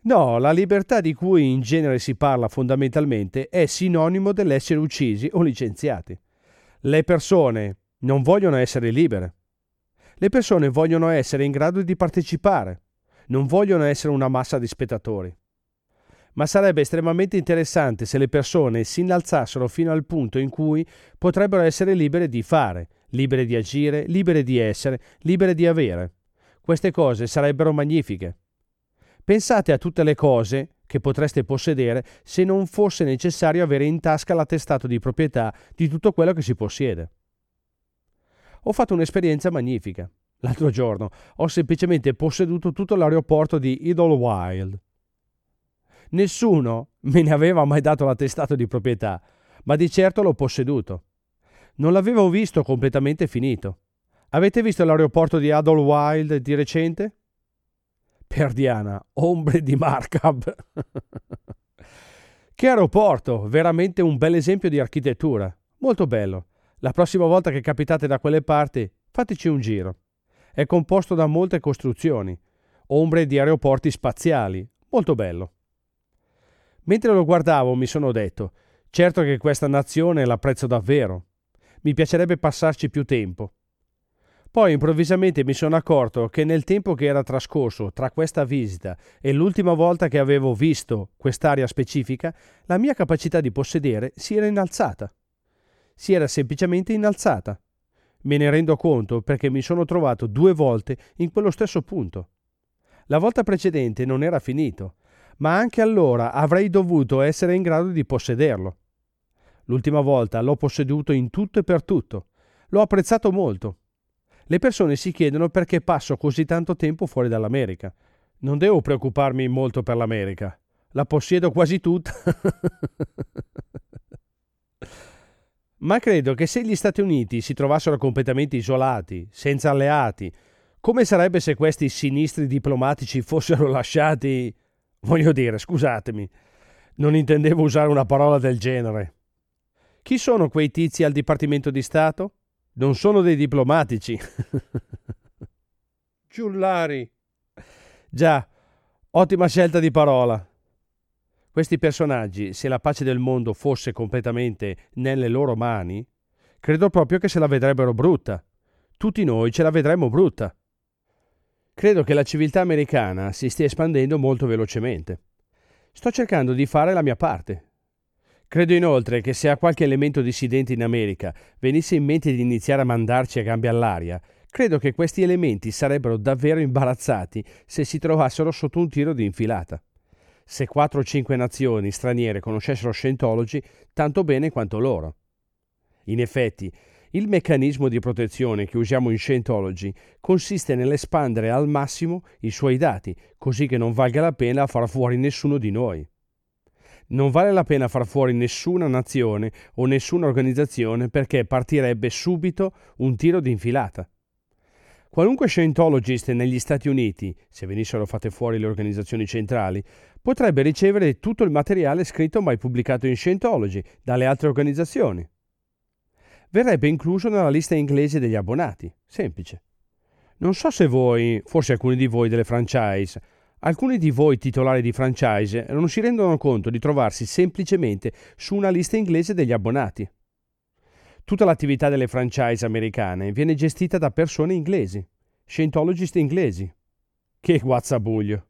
No, la libertà di cui in genere si parla fondamentalmente è sinonimo dell'essere uccisi o licenziati. Le persone non vogliono essere libere. Le persone vogliono essere in grado di partecipare, non vogliono essere una massa di spettatori. Ma sarebbe estremamente interessante se le persone si innalzassero fino al punto in cui potrebbero essere libere di fare, libere di agire, libere di essere, libere di avere. Queste cose sarebbero magnifiche. Pensate a tutte le cose che potreste possedere se non fosse necessario avere in tasca l'attestato di proprietà di tutto quello che si possiede. Ho fatto un'esperienza magnifica. L'altro giorno ho semplicemente posseduto tutto l'aeroporto di Idlewild. Nessuno me ne aveva mai dato l'attestato di proprietà, ma di certo l'ho posseduto. Non l'avevo visto completamente finito. Avete visto l'aeroporto di Idlewild di recente? Perdiana, ombre di Markham. Che aeroporto, veramente un bel esempio di architettura. Molto bello. La prossima volta che capitate da quelle parti, fateci un giro. È composto da molte costruzioni, ombre di aeroporti spaziali. Molto bello. Mentre lo guardavo mi sono detto, certo che questa nazione l'apprezzo davvero. Mi piacerebbe passarci più tempo. Poi improvvisamente mi sono accorto che nel tempo che era trascorso tra questa visita e l'ultima volta che avevo visto quest'area specifica, la mia capacità di possedere si era innalzata. Si era semplicemente innalzata. Me ne rendo conto perché mi sono trovato 2 volte in quello stesso punto. La volta precedente non era finito, ma anche allora avrei dovuto essere in grado di possederlo. L'ultima volta l'ho posseduto in tutto e per tutto. L'ho apprezzato molto. Le persone si chiedono perché passo così tanto tempo fuori dall'America. Non devo preoccuparmi molto per l'America. La possiedo quasi tutta. Ma credo che se gli Stati Uniti si trovassero completamente isolati, senza alleati, come sarebbe se questi sinistri diplomatici fossero lasciati... Voglio dire, scusatemi, non intendevo usare una parola del genere. Chi sono quei tizi al Dipartimento di Stato? Non sono dei diplomatici. Giullari. Già, ottima scelta di parola. Questi personaggi, se la pace del mondo fosse completamente nelle loro mani, credo proprio che se la vedrebbero brutta. Tutti noi ce la vedremmo brutta. Credo che la civiltà americana si stia espandendo molto velocemente. Sto cercando di fare la mia parte. Credo inoltre che se a qualche elemento dissidente in America venisse in mente di iniziare a mandarci a gambe all'aria, credo che questi elementi sarebbero davvero imbarazzati se si trovassero sotto un tiro di infilata. Se 4 o 5 nazioni straniere conoscessero Scientology, tanto bene quanto loro. In effetti, il meccanismo di protezione che usiamo in Scientology consiste nell'espandere al massimo i suoi dati, così che non valga la pena far fuori nessuno di noi. Non vale la pena far fuori nessuna nazione o nessuna organizzazione perché partirebbe subito un tiro di infilata. Qualunque Scientologist negli Stati Uniti, se venissero fatte fuori le organizzazioni centrali, potrebbe ricevere tutto il materiale scritto mai pubblicato in Scientology dalle altre organizzazioni. Verrebbe incluso nella lista inglese degli abbonati. Semplice. Non so se voi, forse alcuni di voi delle franchise, alcuni di voi titolari di franchise non si rendono conto di trovarsi semplicemente su una lista inglese degli abbonati. Tutta l'attività delle franchise americane viene gestita da persone inglesi, Scientologist inglesi. Che guazzabuglio!